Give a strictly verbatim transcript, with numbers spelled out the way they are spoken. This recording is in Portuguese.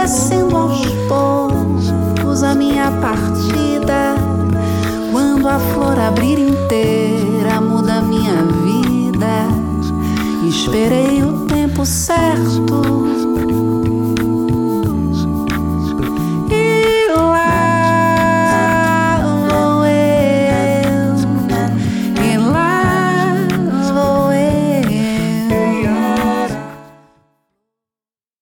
acontecendo aos poucos a minha partida. Quando a flor abrir inteira, muda minha vida. Esperei o tempo certo